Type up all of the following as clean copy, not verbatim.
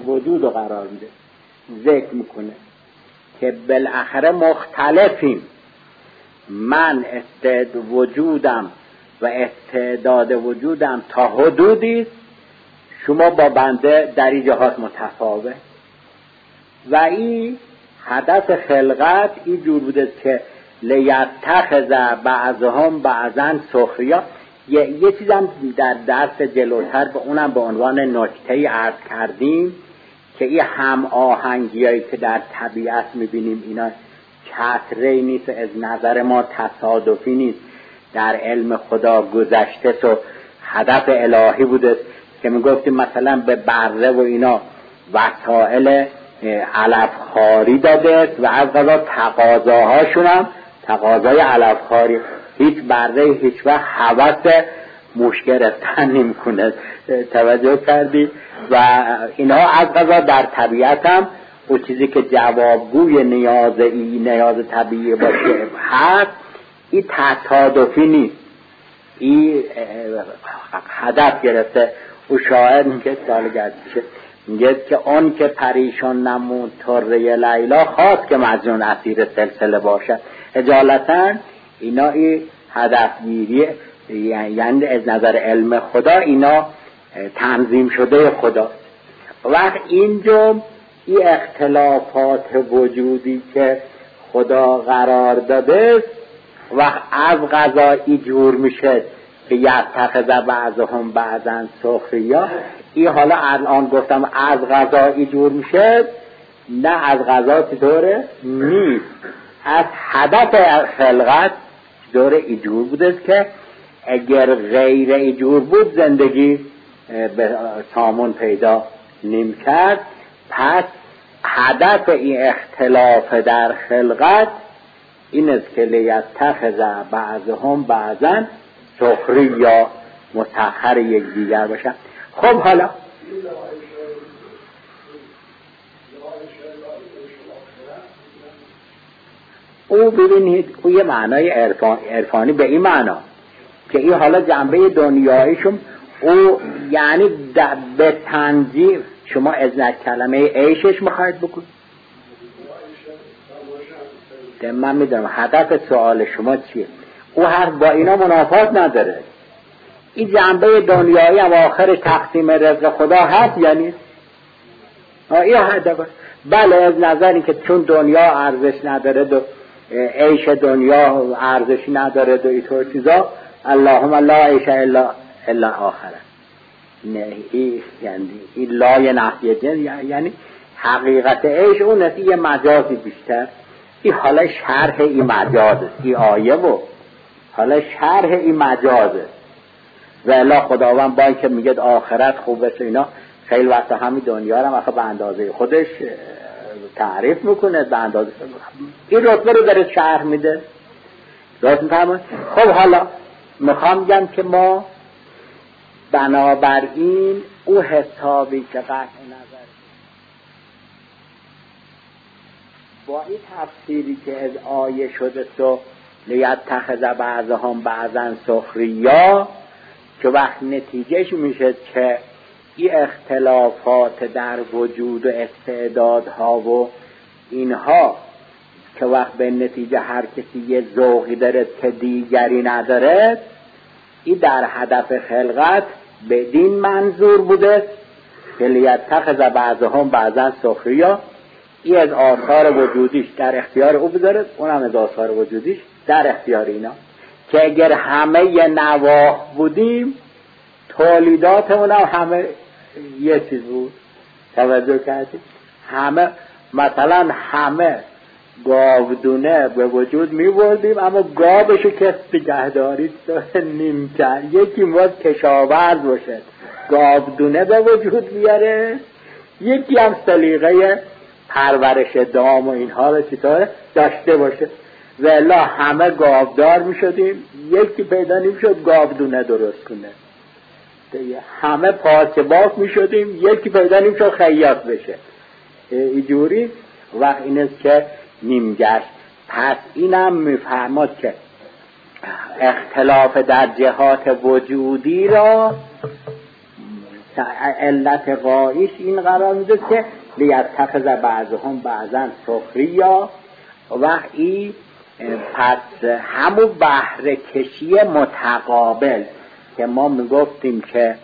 وجود رو قرار میده، ذکر میکنه که بالاخره مختلفیم، من وجودم و استعداد وجودم تا حدودی، شما با بنده در این جهات متفاوت. و این هدف خلقت این جور بوده که لیتخذ بعضهم بعضا سخریا. یه چیزم در درس جلوتر به اونم به عنوان نکته‌ای عرض کردیم که این هم آهنگیایی که در طبیعت میبینیم اینا کثره‌ای نیست، از نظر ما تصادفی نیست، در علم خدا گذشته و هدف الهی بوده که میگفتیم مثلا به بره و اینا وسائل علفخواری داده و از قضا تقاضاهاشون هم تقاضای علفخواری. هیچ بره هیچ وقت هوس موش گرفتن نمی‌کنه، توجه کردی؟ و اینها از قضا در طبیعت هم اون چیزی که جوابگوی نیاز طبیعی باشه هست، این تصادفی نیست، این هدف گرفته. او شاعر میگه سال گردشه میگه که اون که پریشان نمود طره لیلا خواست که مجنون اسیر سلسله باشد. اجالتا اینا این هدفگیری، یعنی از نظر علم خدا اینا تنظیم شده خدا. وقت اینجا این اختلافات وجودی که خدا قرار داده و از قضا جور میشه که یتخذ بعضهم بعضا سخریا. این حالا الان گفتم از قضا جور میشه، نه از قضا چطوره نیست، از هدف خلقت چطوره ایجور بوده که اگر غیر ایجور بود زندگی به سامون پیدا نمی کرد. پس هدف این اختلاف در خلقت این است که لیتخذ بعضهم بعضا سخریا، مسخر یکدیگر باشن. خب حالا او ببینید او یه معنای عرفانی به این معنا که این حالا جنبه دنیاییشون او یعنی به تنظیم شما از کلمه عیشش میخواید بکنید. من میدونم هدف سوال شما چیه، او حرف با اینا منافات نداره. این جنبه دنیایی هم آخر تقسیم رزق خدا هست یعنی این هدف. بله از نظری که چون دنیا ارزش نداره و عیش دنیا ارزشی نداره و اینطور چیزا، اللهم لا عیش الا آخره. نه یعنی این لای نفی جن، یعنی حقیقت عیش اون است، یه مجازی بیشتر. این حالا شرح این مجازه، این آیه و حالا شرح این مجازه. و الا خداوند با اینکه میگه آخرت خوبه اینا، خیلی وقتا همین دنیا رو هم به اندازه خودش تعریف میکنه، به اندازه این رتبه رو داره شرح میده. درست میفهمید؟ خب حالا میخوام بگم که ما بنابراین او حسابی که قطع نظر با این تفسیری که از آیه شده تو لیتخذ بعضهم بعضا سخریا، که وقت نتیجهش میشه که این اختلافات در وجود و استعدادها و اینها که وقت به نتیجه هر کسی یه ذوقی داره که دیگری نداره، این در هدف خلقت بدین منظور بوده که لیتخذ بعضهم بعضا سخریا. این از آثار وجودیش در اختیار او بذاره، اونم از آثار وجودیش در اختیار اینا، که اگر همه یه نواخ بودیم تولیدات اونم همه یه چیز بود. توجه کردید؟ همه مثلا همه گاودونه به وجود می بردیم، اما گاوشو کس بگهداری نیم کرد. یکی باید کشاورز باشه گاودونه به وجود بیاره، یکی هم سلیقه پرورش دام و اینها رو چطوره داشته باشه. و الا همه گاودار می شدیم، یکی پیدا نمی شد گاودونه درست کنه. همه پارچه باف می شدیم، یکی پیدا نمی شد خیاط بشه. اینجوری وقت این است که نیم گشت. پس اینم میفرماد که اختلاف در جهات وجودی را علت رایش این قرار میده که لیتخذ بعضهم بعضا سخریا و این پس همون بهره کشی متقابل که ما میگفتیم که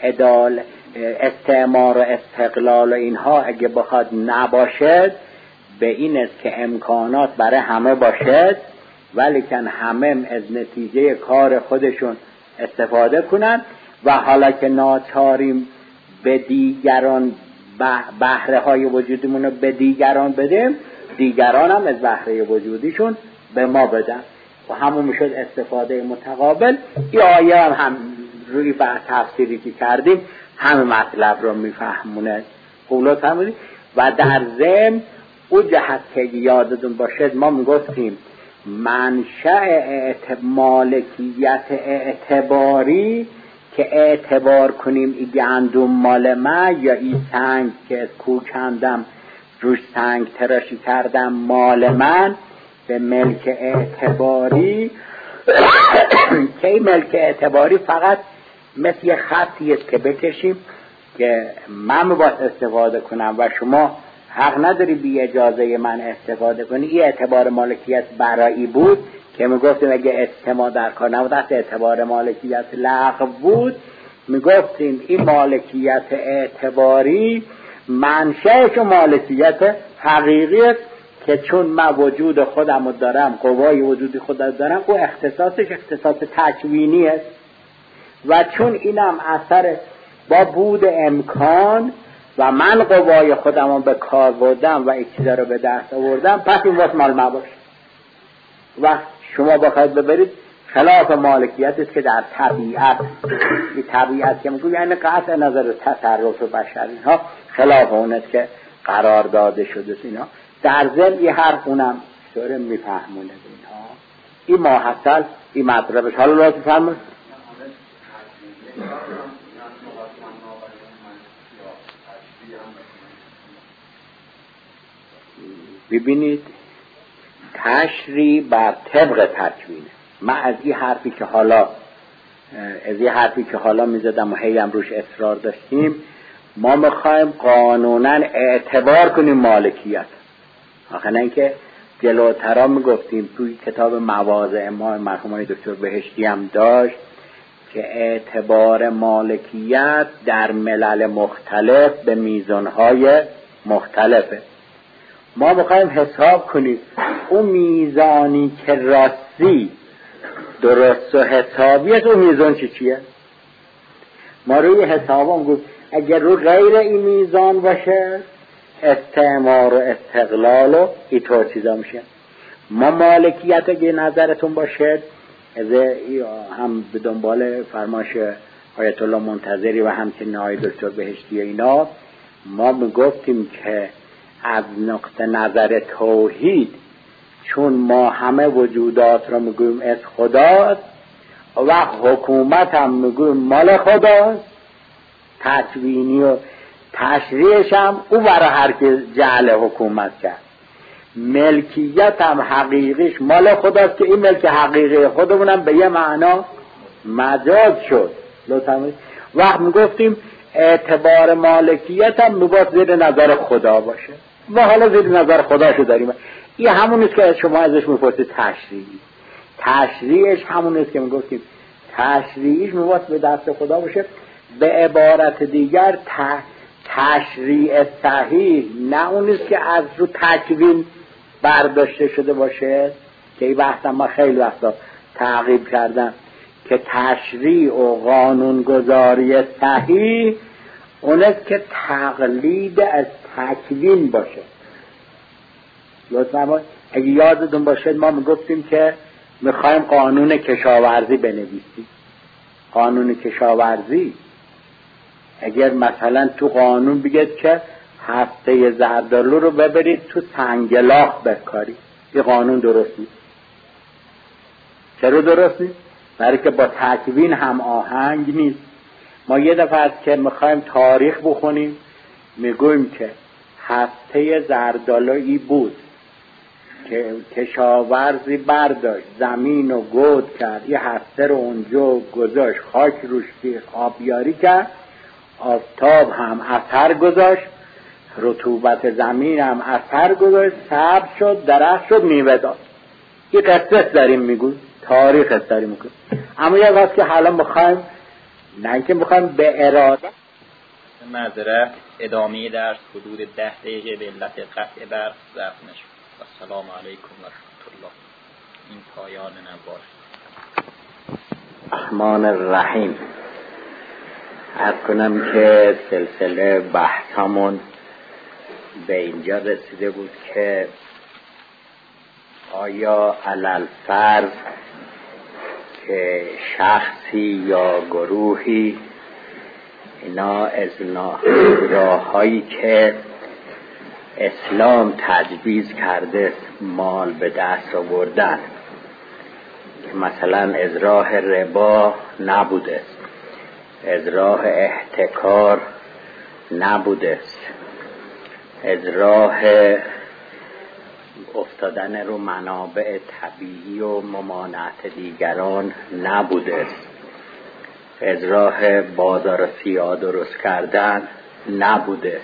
استعمار و استقلال و اینها اگه بخواد نباشد به این است که امکانات برای همه باشد ولیکن همه از نتیجه کار خودشون استفاده کنن و حالا که ناچاریم به دیگران بهره های وجودمون رو به دیگران بدیم دیگران هم از بهره وجودیشون به ما بدن و همون میشد استفاده متقابل. این آیه هم روی بحث تفسیری که کردیم همه مطلب رو میفهمونه قولت همونی. و در ضمن اون جهت که یادتون باشد ما میگفتیم منشأ مالکیت اعتباری که اعتبار کنیم این گندم مال من یا این سنگ که از کوه کندم روش سنگ تراشی کردم مال من به ملک اعتباری که این ملک اعتباری فقط مثل یه خطی است که بکشیم که من باید استفاده کنم و شما حق نداری بی اجازه من استفاده کنی. این اعتبار مالکیت برایی بود که میگفتیم اگه اجتماع در کار نبود است اعتبار مالکیت لغو بود. میگفتیم این مالکیت اعتباری منشأش مالکیت حقیقی است که چون من وجود خودم دارم قوای وجودی خودم دارم او اختصاصش اختصاص تکوینی است و چون اینم اثر با بود امکان و من قوای خودم رو به کار بردم و این چیزا رو به دست آوردم پس این واسه مال من باشه. و شما بخواید ببرید خلاف مالکیت است که در طبیعت این طبیعت که میگوی یعنی قطع نظر تصرف بشری ها خلاف اون است که قرار داده شده اینا. در ضمن این حرف اونم طور میفهمونه اینها این ماحصل این مطلبش. حالا راست میفهمون ببینید تشریع بر طبق تکوینه. من از این حرفی که حالا میزدم و هیم روش اصرار داشتیم ما میخوایم قانونا اعتبار کنیم مالکیت. آخه نه اینکه جلوترا میگفتیم توی کتاب مواضع ما مرحوم دکتر بهشتی هم داشت که اعتبار مالکیت در ملل مختلف به میزانهای مختلفه. ما میخوایم حساب کنیم اون میزانی که راستی درست و حسابی است اون میزان چیه؟ ما روی حسابم گفت اگر رو غیر این میزان باشه استعمار و استقلال و اینطور چیزا میشه. ما مالکیت اگه نظرتون باشه هم به دنبال فرمایش آیت الله منتظری و همچنین آقای دکتر بهشتی اینا ما میگفتیم که از نقطه نظر توحید چون ما همه وجودات را میگویم از خداست و حکومت هم میگویم مال خداست تکوینی و تشریعش هم او برای هر که جعل حکومت کرد. ملکیت هم حقیقیش مال خداست که این ملک حقیقی خودمونم به یه معنا مجاز شد. وقت میگفتیم اعتبار مالکیت هم میباید زیر نظر خدا باشه و حالا زیر نظر خداشو داریم. این همونیست که شما ازش میپرسید تشریعش همونیست که میگفتیم تشریعش میباید به دست خدا باشه. به عبارت دیگر تشریع صحیح نه اونیست که از رو تکوین برداشته شده باشه که این بحثم ما خیلی وقتا تعقیب کردم که تشریع و قانونگذاری صحیح اونست که تقلید از تکوین باشه. لطفاً اگه یادتون باشه ما میگفتیم که میخوایم قانون کشاورزی بنویسیم. قانون کشاورزی اگر مثلا تو قانون بگید که هفته زردالو رو ببرید تو سنگلاخ بکاری این قانون درست نیست. چرا درست نیست؟ برای که با تکوین هم آهنگ نیست. ما یه دفعه از که میخوایم تاریخ بخونیم میگویم که هفته زردالویی بود که کشاورزی برداشت زمین و گود کرد یه هفته رو اونجا گذاشت خاک روش آبیاری کرد آفتاب هم اثر گذاشت، رطوبت زمین هم اثر گذاشت، سبز شد، درخت شد، میوه داد. یه قصه داریم میگویم، تاریخ داریم میگویم. اما یه وقت که حالا میخوایم، نه اینکه میخوایم به اراده، معذرت ادامه درس حدود 10 دقیقه به علت قطع برق ضبط نشد. السلام علیکم و رحمت الله. این پایان نوار. الرحمن الرحیم. عرض کنم که سلسله بحثمون به اینجا رسیده بود که آیا علل فرض که شخصی یا گروهی اینا از راه‌هایی که اسلام تجویز کرده مال به دست آوردن، که مثلا از راه ربا نبوده، از راه احتکار نبوده، از راه افتادن رو منابع طبیعی و ممانعت دیگران نبوده، از راه بازار سیاه درست کردن نبوده.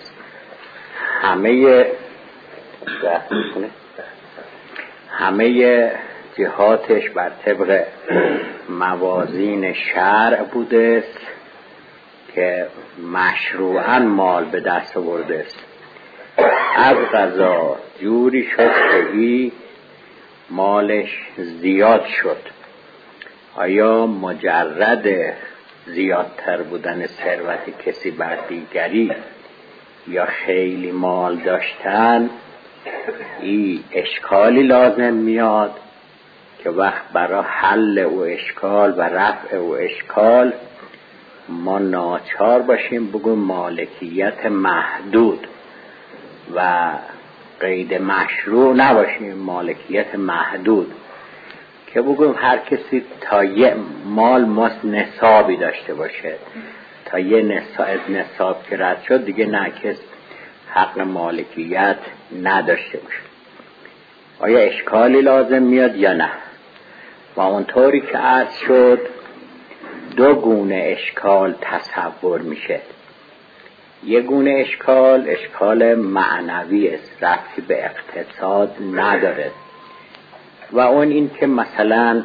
همه جهاتش بر طبق موازین شرع بوده که مشروعاً مال به دست آورده است. از قضا جوری شد که این مالش زیاد شد. آیا مجرد زیادتر بودن ثروت کسی بر دیگری یا خیلی مال داشتن این اشکالی لازم میاد که وقت برای حل او اشکال و رفع او اشکال ما ناچار باشیم بگیم مالکیت محدود و قید مشروع نباشیم، مالکیت محدود، که بگیم هر کسی تا یه مال نصابی داشته باشه، تا یه نصاب که رد شد دیگه نه کس حق مالکیت نداشته باشه. آیا اشکالی لازم میاد یا نه؟ و اونطوری که عرض شد دو گونه اشکال تصور میشه. یه گونه اشکال معنوی است، ربطی به اقتصاد نداره، و اون این که مثلا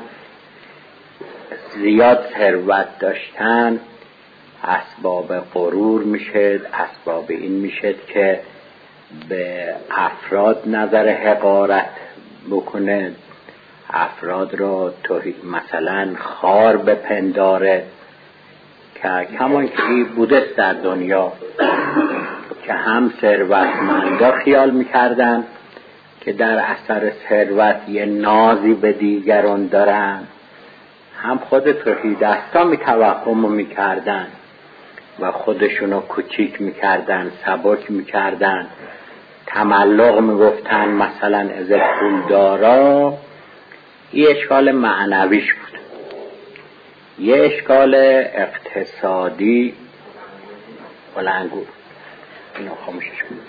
زیاد ثروت داشتن اسباب غرور میشه، اسباب این میشه که به افراد نظر حقارت بکنه، افراد رو مثلا خار بپنداره، که کمان که بوده در دنیا که هم ثروتمندا خیال میکردن که در اثر ثروت یه نازی به دیگران دارن، هم خود تهیدستا میتوهم میکردن و خودشونو کوچیک میکردن، سبک میکردن، تملق میگفتن مثلا از پولدارا. این اشکال معنویش بود. یه اشکال اقتصادی بلنگو اینو خاموشش کنید.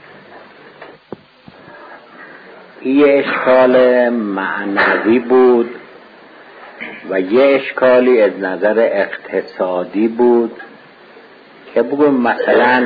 یه اشکال معنوی بود و یه اشکالی از نظر اقتصادی بود که بگم مثلا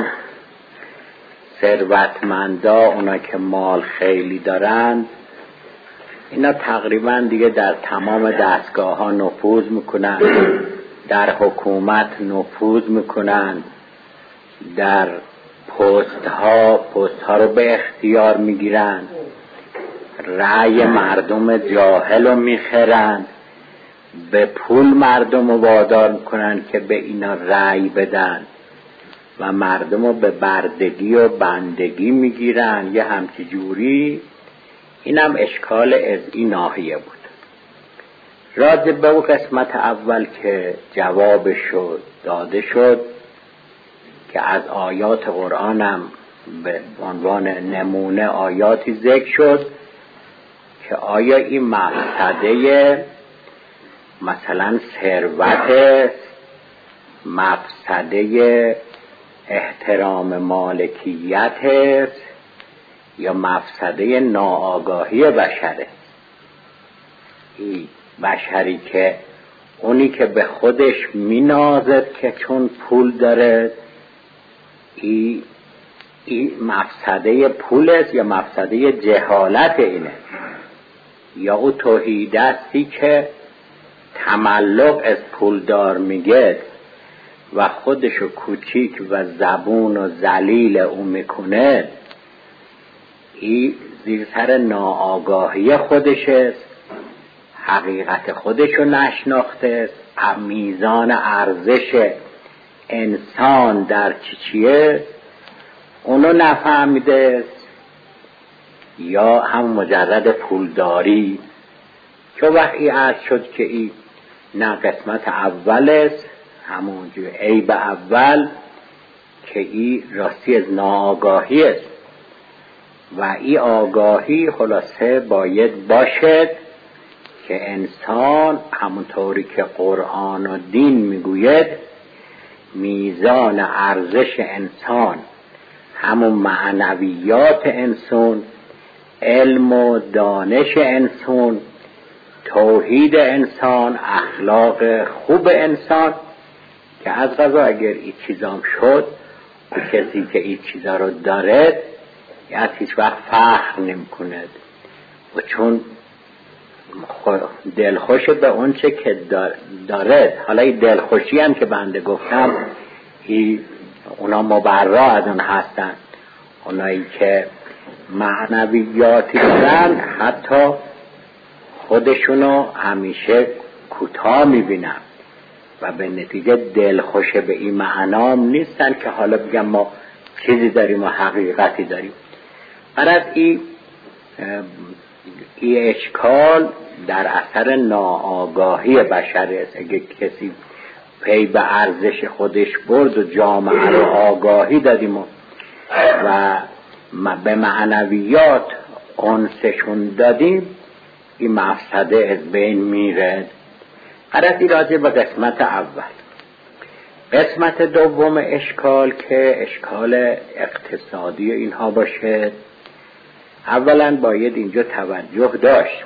ثروتمندا اونا که مال خیلی دارن اینا تقریبا دیگه در تمام دستگاه ها نفوذ میکنن، در حکومت نفوذ میکنن، در پست ها رو به اختیار میگیرن، رأی مردم جاهل رو میخرن، به پول مردم رو وادار میکنن که به اینا رأی بدن و مردم رو به بردگی و بندگی میگیرن. یه همچی جوری. اینم اشکال از این ناحیه بود. راجع به اون قسمت اول که جواب شد داده شد که از آیات قرآنم به عنوان نمونه آیاتی ذکر شد که آیا این مفسده مثلا ثروت، مفسده احترام مالکیت یا مفسده ناآگاهی بشره؟ این بشری که اونی که به خودش مینازد که چون پول داره این مفسده پول است یا مفسده جهالت اینه، یا او توحید استی که تملق از پولدار میگه و خودشو کوچیک و زبون و ذلیل او میکنه، این زیر سر ناآگاهی خودشه، حقیقت خودشو نشناخته، میزان ارزش انسان در چیه اونو نفهمیده، یا هم مجرد پولداری که وقتی عرض شد که این نه قسمت اول است، همونجور عیب اول که این راستی از ناآگاهی است و این آگاهی خلاصه باید باشد که انسان همونطوری که قرآن و دین میگوید میزان ارزش انسان، همون معنویات انسان، علم و دانش انسان، توحید انسان، اخلاق خوب انسان، که از قضا اگر این چیزام شد و کسی که این چیزا رو دارد از هیچ وقت فخر نمی کند و چون دلخوش به اون چه که دارد. حالا این دلخوشی هم که بنده گفتم اونا مبرا از اون هستن، اونایی که معنویاتی دارن حتی خودشونو همیشه کوتاه میبینن و به نتیجه دلخوش به این معنام نیستن که حالا بگم ما چیزی داریم و حقیقتی داریم. برای این اشکال در اثر ناآگاهی بشر است. اگه کسی پی به ارزش خودش برد و جامعه رو آگاهی دادیم و به معنویات انسشون دادیم، این مفسده از بین میره. قرصی راجع به قسمت اول. قسمت دوم اشکال که اشکال اقتصادی اینها باشه، اولا باید اینجا توجه داشت.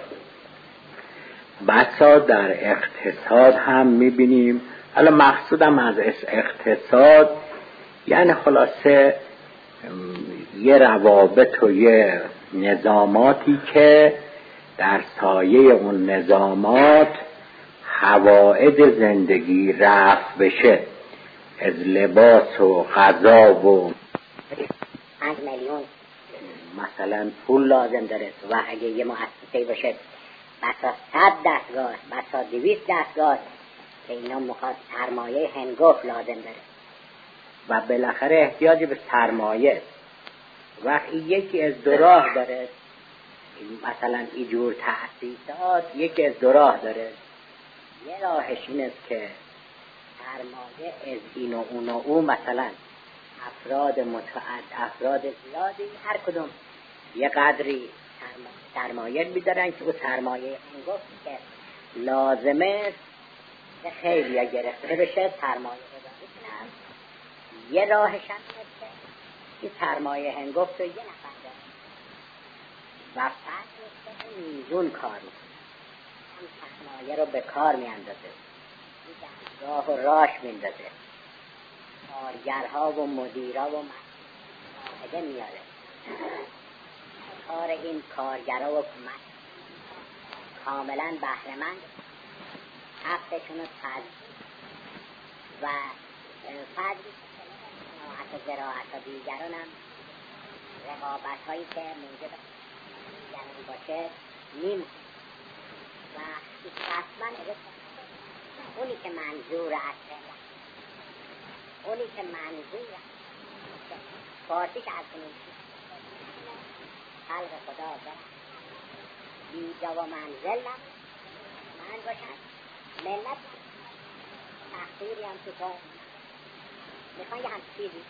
بسا در اقتصاد هم میبینیم، حالا مقصودم از اقتصاد یعنی خلاصه یه روابط و یه نظاماتی که در سایه اون نظامات حوائج زندگی رفع بشه، از لباس و غذا و 5 میلیون مثلا پول لازم داره و اگه یه مؤسسه باشه بسا 100 دستگاه، بسا 200 دستگاه که اینا مخواد سرمایه هنگفت لازم داره و بالاخره احتیاج به سرمایه. وقتی یکی از دو راه داره، مثلا اینجور تأسیسات یکی از دو راه داره. یه راهش این است که سرمایه از این و اون و اون، مثلا افراد افراد زیادی هر کدوم یه قدری سرمایه میدارن که اون سرمایه هنگفتی که لازمه خیلی گرفته بشه سرمایه رو کنن. یه راهش هم که این سرمایه هنگفت رو یه نفر داره و فرد میزون کار میکنه، هم سرمایه رو به کار میاندازه، راه و راش میندازه، کارگرها و مدیرها و مسئله میاره، کار این کارگرها و کاملا بهره‌مند، حقشون رو تضمین و فردی صناعت زراعت و دیگران هم رقابت هایی که موجب دیگران باشه نیم و حتما اونی که منظور اصلا اونی که منظور فارسی که از کنیم خلق خدا دارم بیجا و منزل من باشن ملت تحقیری هم تو کار میخوان یه هم چیزی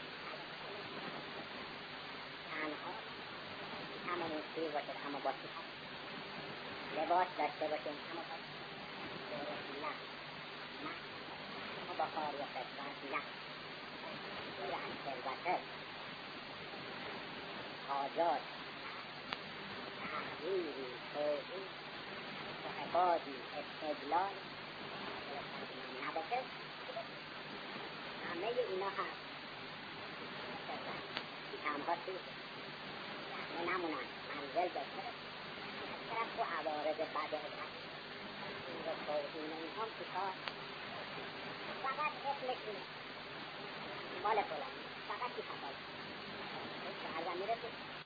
تنها همون چیز باشه اما باشه لباس داشته باشیم اما باشه نه اما با کار و خدمت نه یعنی ثروت حاجات تحریری توحید صحبادی استدلال نباشه همه اینا هست باشن کمها توی نمونن منزل بهتره طرف تو عوارض بده هست این رو توضیح نمی‌کنم که کار فقط اسمش اینه مال فلانی فقط این خطایی فرزن میرسید